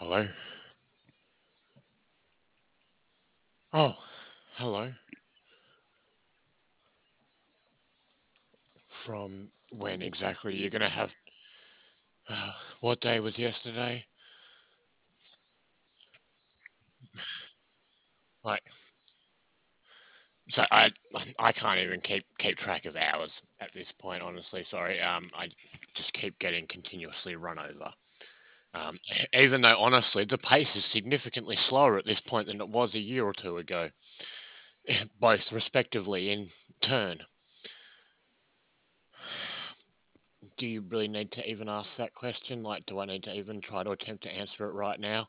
Hello? Oh, hello. From when exactly you're gonna have? What day was yesterday? Like, so I can't even keep track of hours at this point. Honestly, sorry. I just keep getting continuously run over. Even though honestly the pace is significantly slower at this point than it was a year or two ago, both respectively in turn. Do you really need to even ask that question? Like, do I need to even try to attempt to answer it right now?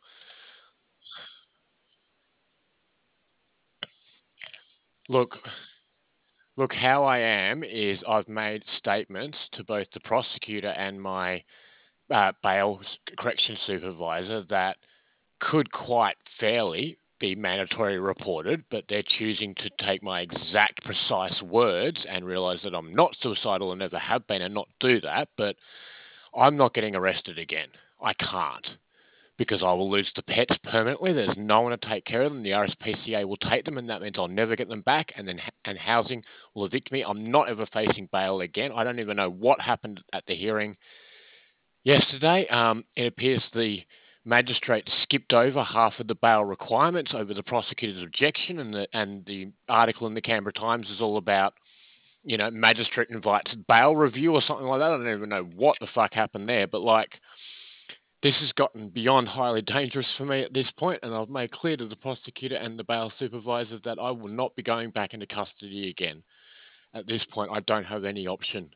Look, Look, how I am is I've made statements to both the prosecutor and my bail correction supervisor that could quite fairly be mandatory reported, but they're choosing to take my exact precise words and realize that I'm not suicidal and never have been and not do that. But I'm not getting arrested again. I can't because I will lose the pets permanently. There's no one to take care of them. The RSPCA will take them, and that means I'll never get them back. And then and housing will evict me. I'm not ever facing bail again. I don't even know what happened at the hearing yesterday. It appears the magistrate skipped over half of the bail requirements over the prosecutor's objection, and the article in the Canberra Times is all about magistrate invites bail review or something like that. I don't even know what the fuck happened there, but like this has gotten beyond highly dangerous for me at this point, and I've made clear to the prosecutor and the bail supervisor that I will not be going back into custody again. At this point, I don't have any option.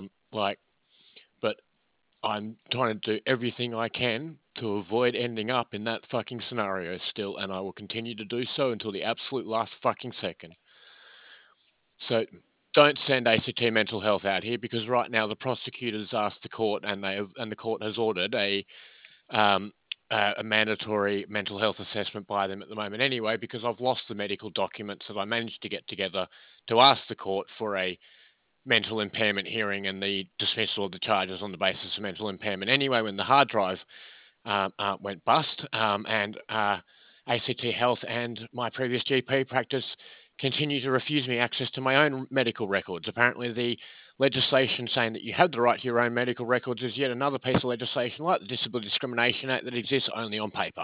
But I'm trying to do everything I can to avoid ending up in that fucking scenario still, and I will continue to do so until the absolute last fucking second. So don't send ACT Mental Health out here because right now the prosecutors asked the court, and the court has ordered um, a mandatory mental health assessment by them at the moment anyway, because I've lost the medical documents that I managed to get together to ask the court for a mental impairment hearing and the dismissal of the charges on the basis of mental impairment anyway when the hard drive went bust. And ACT Health and my previous GP practice continue to refuse me access to my own medical records. Apparently, the legislation saying that you have the right to your own medical records is yet another piece of legislation like the Disability Discrimination Act that exists only on paper.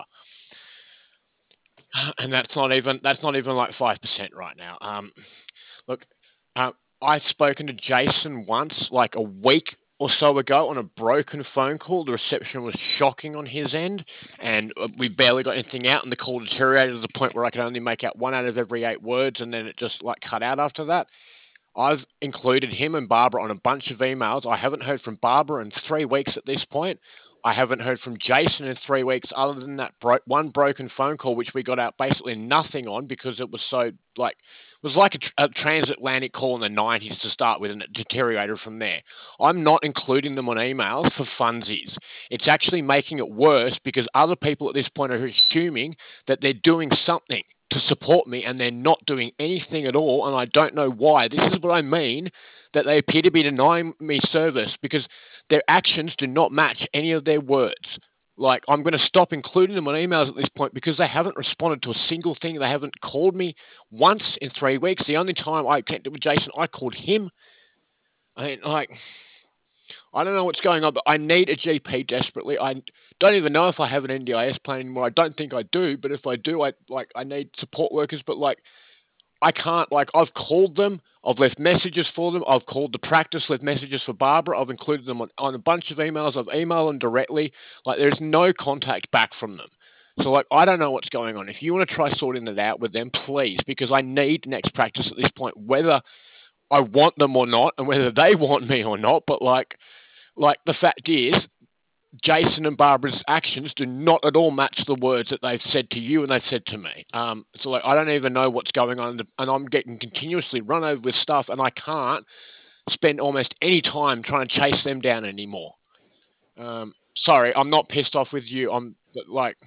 And that's not even like 5% right now. Look, uh, I've spoken to Jason once, like a week or so ago, on a broken phone call. The reception was shocking on his end, and we barely got anything out. And the call deteriorated to the point where I could only make out one out of every 8 words, and then it just like cut out after that. I've included him and Barbara on a bunch of emails. I haven't heard from Barbara in 3 weeks at this point. I haven't heard from Jason in 3 weeks, other than that one broken phone call, which we got out basically nothing on because it was so like it was like a transatlantic call in the 90s to start with, and it deteriorated from there. I'm not including them on emails for funsies. It's actually making it worse because other people at this point are assuming that they're doing something to support me, and they're not doing anything at all, and I don't know why. This is what I mean, that they appear to be denying me service because their actions do not match any of their words. Like, I'm going to stop including them on emails at this point because they haven't responded to a single thing. They haven't called me once in 3 weeks. The only time I connected with Jason, I called him. I mean, like, I don't know what's going on, but I need a GP desperately. I don't even know if I have an NDIS plan anymore. I don't think I do, but if I do, I need support workers. But like, I can't. Like, I've called them. I've left messages for them. I've called the practice, left messages for Barbara. I've included them on a bunch of emails. I've emailed them directly. Like, there's no contact back from them. So, like, I don't know what's going on. If you want to try sorting it out with them, please, because I need next practice at this point, whether I want them or not, and whether they want me or not. But like the fact is, Jason and Barbara's actions do not at all match the words that they've said to you and they've said to me. So like, I don't even know what's going on, and I'm getting continuously run over with stuff, and I can't spend almost any time trying to chase them down anymore. Sorry, I'm not pissed off with you. I'm like,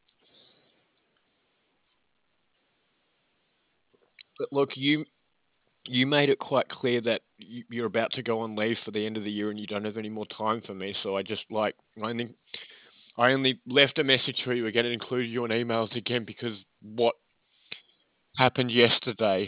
but look, you made it quite clear that you're about to go on leave for the end of the year and you don't have any more time for me. So I just like I think I only left a message for you again and included you on emails again because what happened yesterday.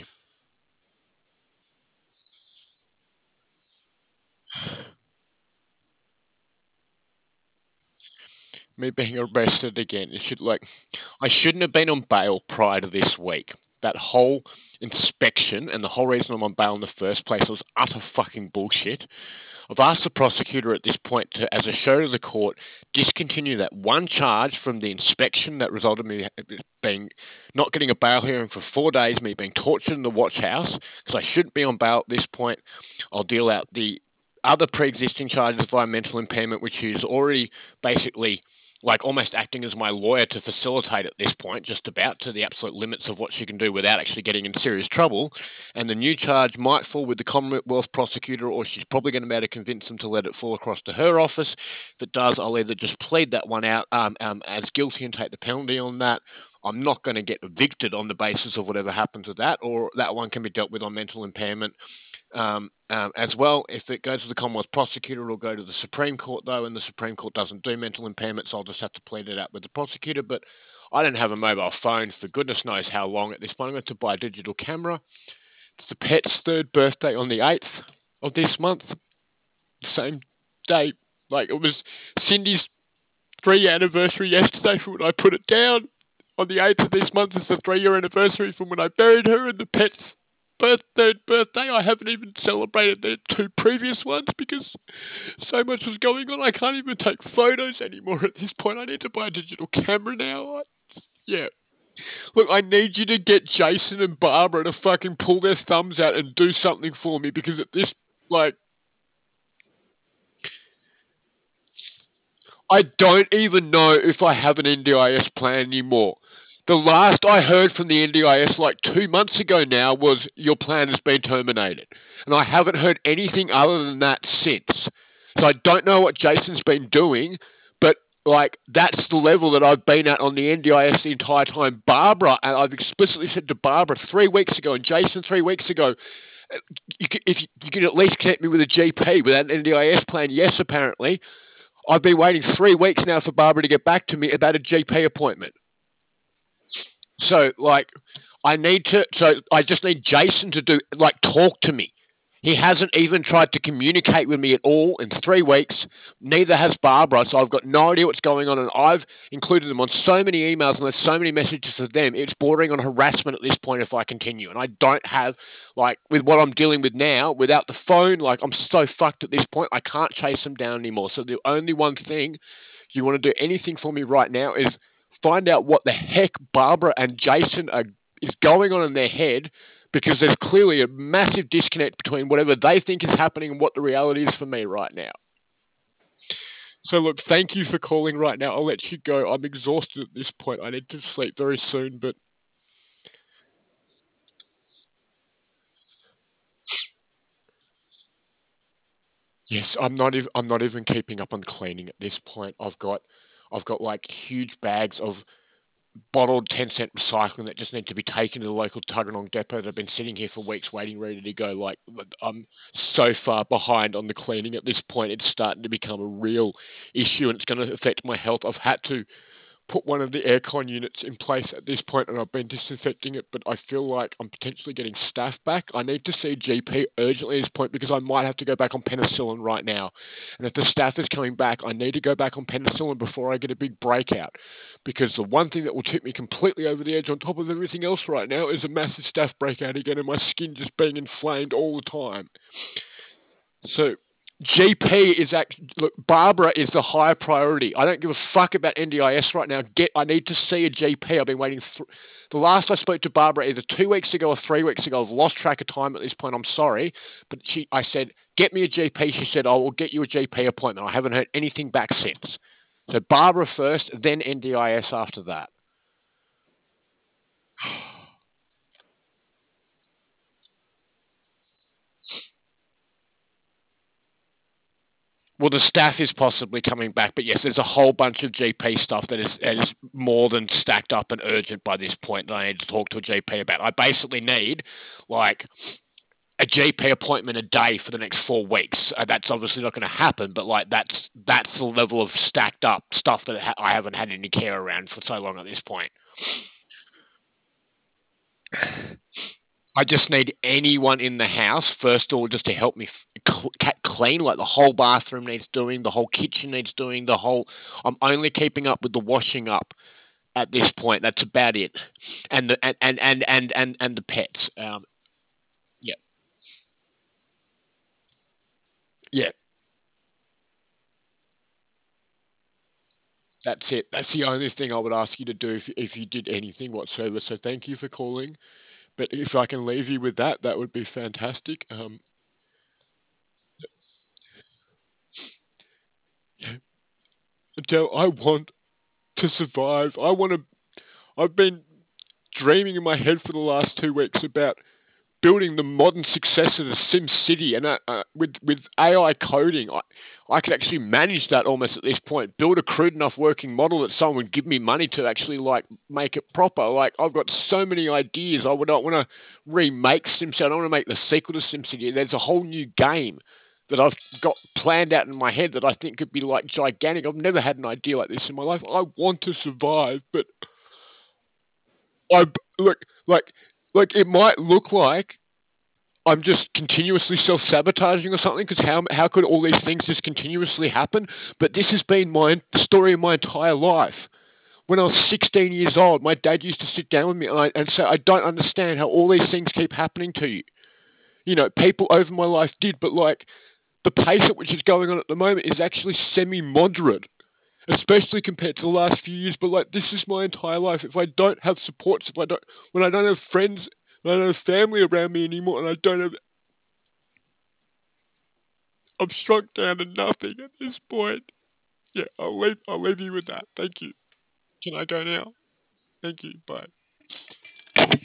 Me being arrested again. I shouldn't have been on bail prior to this week. That whole inspection and the whole reason I'm on bail in the first place was utter fucking bullshit. I've asked the prosecutor at this point to, as a show to the court, discontinue that one charge from the inspection that resulted in me being not getting a bail hearing for 4 days, me being tortured in the watch house because I shouldn't be on bail at this point. I'll deal out the other pre-existing charges via mental impairment, which is already basically like almost acting as my lawyer to facilitate at this point, just about to the absolute limits of what she can do without actually getting in serious trouble. And the new charge might fall with the Commonwealth prosecutor, or she's probably going to be able to convince them to let it fall across to her office. If it does, I'll either just plead that one out as guilty and take the penalty on that. I'm not going to get evicted on the basis of whatever happens with that, or that one can be dealt with on mental impairment. As well, if it goes to the Commonwealth prosecutor, it'll go to the Supreme Court, though, and the Supreme Court doesn't do mental impairment, so I'll just have to plead it out with the prosecutor. But I don't have a mobile phone for goodness knows how long at this point. I'm going to buy a digital camera. It's the pet's third birthday on the 8th of this month, the same day. Like, it was Cindy's 3-year anniversary yesterday from when I put it down. On the 8th of this month is the 3-year anniversary from when I buried her, and the pet's third birthday. I haven't even celebrated the 2 previous ones because so much was going on. I can't even take photos anymore at this point. I need to buy a digital camera now. Yeah. Look, I need you to get Jason and Barbara to fucking pull their thumbs out and do something for me because at this, like, I don't even know if I have an NDIS plan anymore. The last I heard from the NDIS like 2 months ago now was your plan has been terminated. And I haven't heard anything other than that since. So I don't know what Jason's been doing, but like that's the level that I've been at on the NDIS the entire time. Barbara, and I've explicitly said to Barbara 3 weeks ago and Jason 3 weeks ago, if you can at least connect me with a GP without an NDIS plan, yes, apparently. I've been waiting 3 weeks now for Barbara to get back to me about a GP appointment. So, like, I just need Jason to talk to me. He hasn't even tried to communicate with me at all in 3 weeks. Neither has Barbara, so I've got no idea what's going on. And I've included them on so many emails and there's so many messages to them. It's bordering on harassment at this point if I continue. And I don't have, like, with what I'm dealing with now, without the phone, like, I'm so fucked at this point. I can't chase them down anymore. So the only one thing, if you want to do anything for me right now, is find out what the heck Barbara and Jason is going on in their head, because there's clearly a massive disconnect between whatever they think is happening and what the reality is for me right now. So look, thank you for calling right now. I'll let you go. I'm exhausted at this point. I need to sleep very soon, but yes, I'm not even keeping up on cleaning at this point. I've got like huge bags of bottled 10-cent recycling that just need to be taken to the local Tuggeranong depot that have been sitting here for weeks waiting, ready to go. Like, I'm so far behind on the cleaning at this point. It's starting to become a real issue and it's going to affect my health. I've had to put one of the aircon units in place at this point and I've been disinfecting it, but I feel like I'm potentially getting staph back. I need to see a GP urgently at this point because I might have to go back on penicillin right now. And if the staph is coming back, I need to go back on penicillin before I get a big breakout. Because the one thing that will tip me completely over the edge on top of everything else right now is a massive staph breakout again and my skin just being inflamed all the time. So GP is actually, look, Barbara is the higher priority. I don't give a fuck about NDIS right now. I need to see a GP. I've been waiting. The last I spoke to Barbara either 2 weeks ago or 3 weeks ago. I've lost track of time at this point. I'm sorry, but I said, get me a GP. She said, I will get you a GP appointment. I haven't heard anything back since. So Barbara first, then NDIS after that. Well, the staff is possibly coming back, but yes, there's a whole bunch of GP stuff that is more than stacked up and urgent by this point that I need to talk to a GP about. I basically need, like, a GP appointment a day for the next 4 weeks. That's obviously not going to happen, but like that's the level of stacked up stuff that I haven't had any care around for so long at this point. I just need anyone in the house, first of all, just to help me clean. Like the whole bathroom needs doing, the whole kitchen needs doing, the whole. I'm only keeping up with the washing up at this point. That's about it, and the and the pets. Yeah, yeah. That's it. That's the only thing I would ask you to do if you did anything whatsoever. So thank you for calling. But if I can leave you with that, that would be fantastic. Adele, I want to survive. I want to. I've been dreaming in my head for the last 2 weeks about building the modern successor to Sim City, and with AI coding, I could actually manage that almost at this point. Build a crude enough working model that someone would give me money to actually like make it proper. Like I've got so many ideas. I would not want to remake SimCity. I don't want to make the sequel to SimCity. There's a whole new game that I've got planned out in my head that I think could be like gigantic. I've never had an idea like this in my life. I want to survive, but I look like it might look like I'm just continuously self sabotaging or something because how could all these things just continuously happen? But this has been my story of my entire life. When I was 16 years old, my dad used to sit down with me and say, I don't understand how all these things keep happening to you. You know, people over my life did, but like the pace at which it's going on at the moment is actually semi moderate, especially compared to the last few years. But like, this is my entire life. If I don't have supports, if I don't, when I don't have friends, when I don't have family around me anymore, and I don't have, I'm struck down to nothing at this point. Yeah, I'll leave you with that. Thank you. Can I go now? Thank you. Bye.